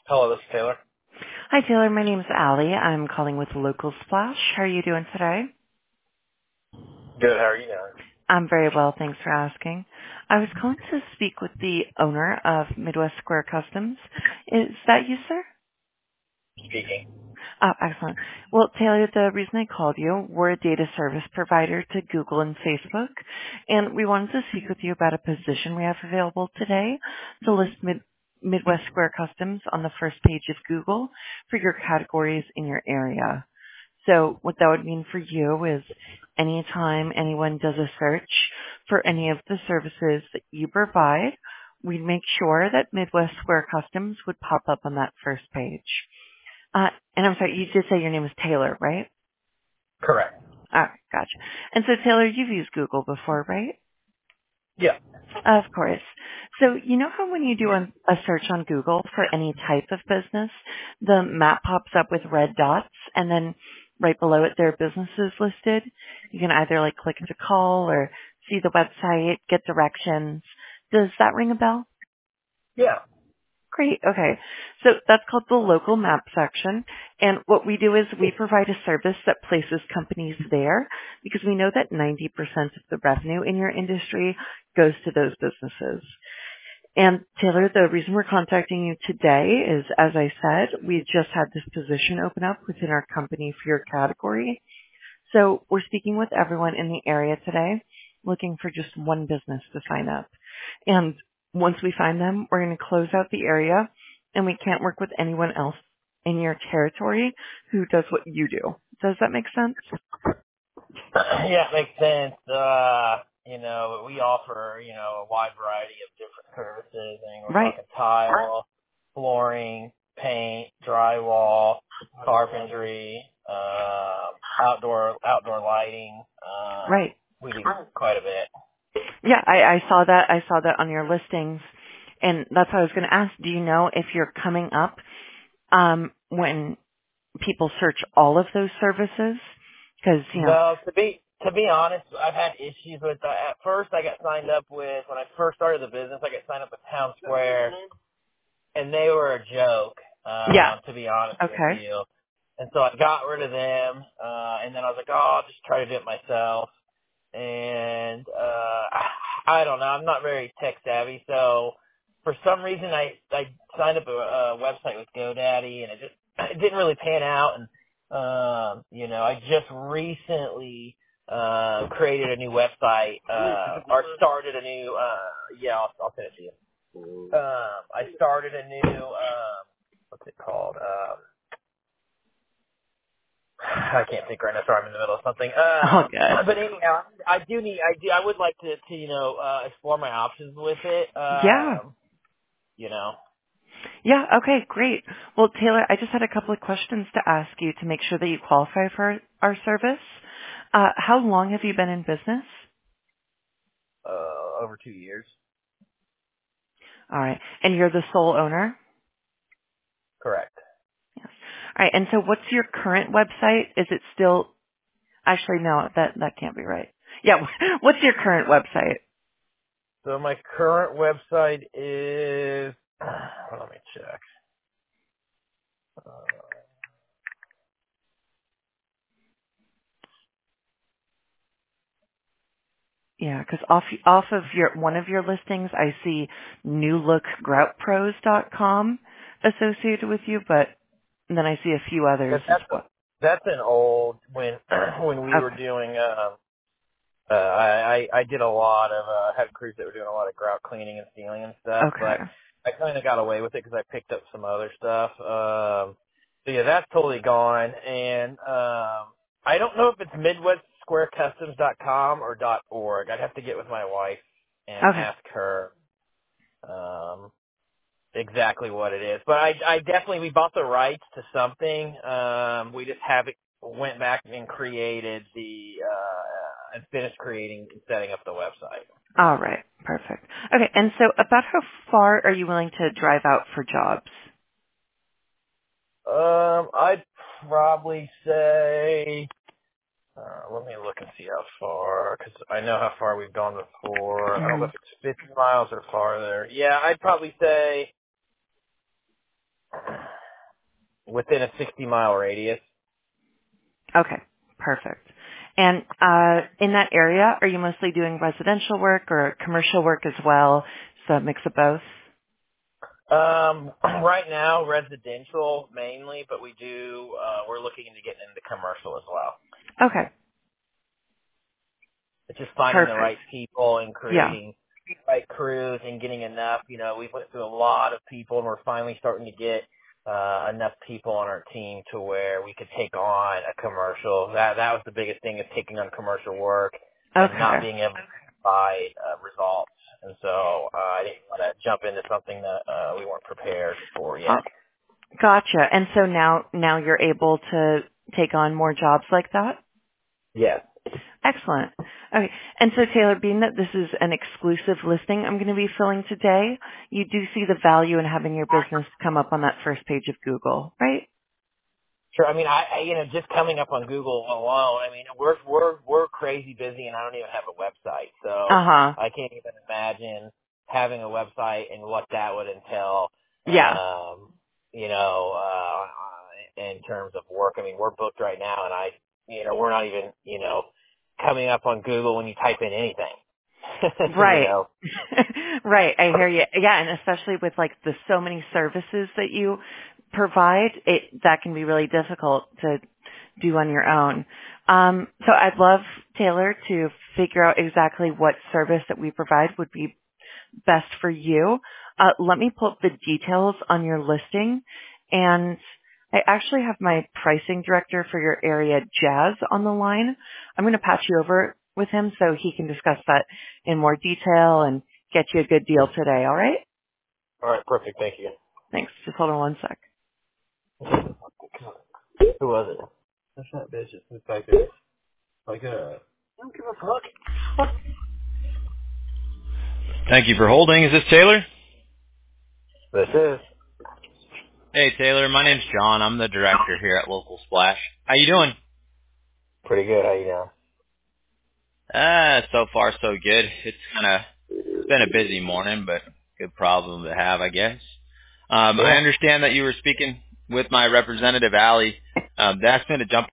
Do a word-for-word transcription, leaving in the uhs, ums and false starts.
Hello, this is Taylor. Hi, Taylor. My name is Allie. I'm calling with Local Splash. How are you doing today? Good. How are you doing? I'm very well, thanks for asking. I was calling to speak with the owner of Midwest Square Customs. Is that you, sir? Speaking. Oh, excellent. Well, Taylor, the reason I called you, we're a data service provider to Google and Facebook, and we wanted to speak with you about a position we have available today to list Mid- Midwest Square Customs on the first page of Google for your categories in your area. So what that would mean for you is anytime anyone does a search for any of the services that you provide, we'd make sure that Midwest Square Customs would pop up on that first page. Uh, and I'm sorry, you did say your name is Taylor, right? Correct. All right, gotcha. And so Taylor, you've used Google before, right? Yeah. Of course. So you know how when you do a, a search on Google for any type of business, the map pops up with red dots and then right below it there are businesses listed. You can either like click to call or see the website, get directions. Does that ring a bell? Yeah. Great. Okay. So that's called the local map section. And what we do is we provide a service that places companies there because we know that ninety percent of the revenue in your industry goes to those businesses. And Taylor, the reason we're contacting you today is, as I said, we just had this position open up within our company for your category. So we're speaking with everyone in the area today, looking for just one business to sign up. And once we find them, we're going to close out the area, and we can't work with anyone else in your territory who does what you do. Does that make sense? Yeah, it makes sense. Uh, you know, we offer, you know, a wide variety of different services. I mean, we're Right, talking tile, flooring, paint, drywall, carpentry, um, outdoor outdoor lighting. Um, right. we do quite a bit. Yeah, I, I saw that. I saw that on your listings, and that's what I was going to ask. Do you know if you're coming up um, when people search all of those services? Because you know. No, to be to be honest, I've had issues with that. At first, I got signed up with when I first started the business. I got signed up with Town Square, and they were a joke. Yeah. Uh, to be honest with Okay. you, and so I got rid of them. Uh, and then I was like, oh, I'll just try to do it myself. And uh, I don't know. I'm not very tech savvy, so for some reason, I I signed up a, a website with GoDaddy, and it just it didn't really pan out. And um, you know, I just recently uh, created a new website uh, or started a new. Uh, yeah, I'll, I'll send it to you. Um, I started a new. Um, what's it called? Um, I can't think right now. Sorry, I'm in the middle of something. Oh, Um, good. but anyhow, I do need. I do. I would like to, to you know, uh, explore my options with it. Yeah. Um, you know. Yeah. Okay. Great. Well, Taylor, I just had a couple of questions to ask you to make sure that you qualify for our service. Uh, how long have you been in business? Uh, over two years. All right. And you're the sole owner? Correct. Yes. All right. And so what's your current website? Is it still, actually, no, that, that can't be right. Yeah. What's your current website? So my current website is. Let me check. Uh, Yeah, because off off of your one of your listings, I see new look grout pros dot com associated with you, but then I see a few others but as that's a, well. that's an old when when we were Okay. doing. Um, Uh, I, I I did a lot of uh, had crews that were doing a lot of grout cleaning and sealing and stuff, but Okay. I kind of got away with it because I picked up some other stuff. Um, so yeah, that's totally gone, and um, I don't know if it's midwest square customs dot com or .org. I'd have to get with my wife and Okay. ask her um, exactly what it is. But I I definitely we bought the rights to something. Um, we just haven't went back and created the uh, and finished creating and setting up the website. All right. Perfect. Okay. And so about how far are you willing to drive out for jobs? Um, I'd probably say, uh, let me look and see how far, because I know how far we've gone before. I don't know Hmm. if it's fifty miles or farther. Yeah, I'd probably say within a sixty mile radius. Okay, perfect. And uh, in that area, are you mostly doing residential work or commercial work as well? So a mix of both? Um, right now, residential mainly, but we do, uh, we're looking into getting into commercial as well. Okay, It's just finding the perfect. right people and Yeah. creating the right crews and getting enough. You know, we went through a lot of people, and we're finally starting to get uh, enough people on our team to where we could take on a commercial. That that was the biggest thing, is taking on commercial work and Okay. not being able to provide uh, results. And so uh, I didn't want to jump into something that uh, we weren't prepared for Oh, yet. gotcha. And so now, now you're able to take on more jobs like that? Yes. Excellent. Okay. And so Taylor, being that this is an exclusive listing I'm going to be filling today, you do see the value in having your business come up on that first page of Google, right? Sure. I mean, I, I, you know, just coming up on Google alone, I mean, we're, we're, we're crazy busy, and I don't even have a website. So Uh-huh. I can't even imagine having a website and what that would entail, Yeah. um, you know, uh, in terms of work. I mean, we're booked right now, and I, you know, we're not even, you know, coming up on Google when you type in anything, you Right. know. Right. I hear you. Yeah. And especially with like the so many services that you provide, it, that can be really difficult to do on your own. Um, so I'd love, Taylor, to figure out exactly what service that we provide would be best for you. Uh, let me pull up the details on your listing. And I actually have my pricing director for your area, Jazz, on the line. I'm going to patch you over with him so he can discuss that in more detail and get you a good deal today. All right? All right. Perfect. Thank you. Thanks. Just hold on one sec. Who was it? That's that bitch. It's like a, like a, I don't give a fuck. Thank you for holding. Is this Taylor? This is Hey, Taylor. My name's John. I'm the director here at Local Splash. How you doing? pretty good. How you doing? Ah, so far so good. It's kind of it's been a busy morning, but good problem to have, I guess. Um, I Yeah. understand that you were speaking with my representative, Allie. Um, they asked me to jump